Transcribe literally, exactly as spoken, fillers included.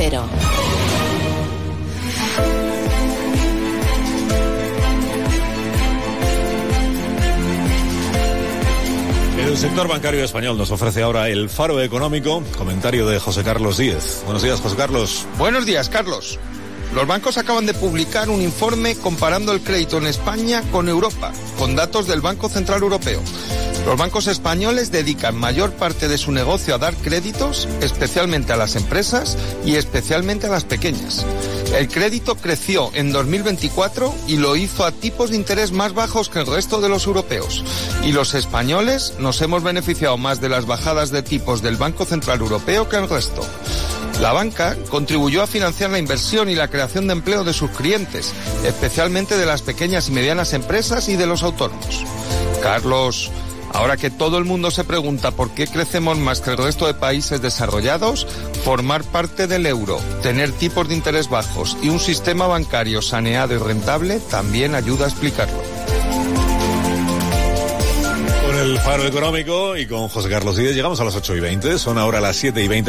Cero. El sector bancario español nos ofrece ahora el Faro Económico, comentario de José Carlos Díez. Buenos días, José Carlos. Buenos días, Carlos. Los bancos acaban de publicar un informe comparando el crédito en España con Europa, con datos del Banco Central Europeo. Los bancos españoles dedican mayor parte de su negocio a dar créditos, especialmente a las empresas y especialmente a las pequeñas. El crédito creció en dos mil veinticuatro y lo hizo a tipos de interés más bajos que el resto de los europeos. Y los españoles nos hemos beneficiado más de las bajadas de tipos del Banco Central Europeo que el resto. La banca contribuyó a financiar la inversión y la creación de empleo de sus clientes, especialmente de las pequeñas y medianas empresas y de los autónomos. Carlos, ahora que todo el mundo se pregunta por qué crecemos más que el resto de países desarrollados, formar parte del euro, tener tipos de interés bajos y un sistema bancario saneado y rentable también ayuda a explicarlo. Con el Faro Económico y con José Carlos Díez llegamos a las ocho y veinte, son ahora las siete y veinte.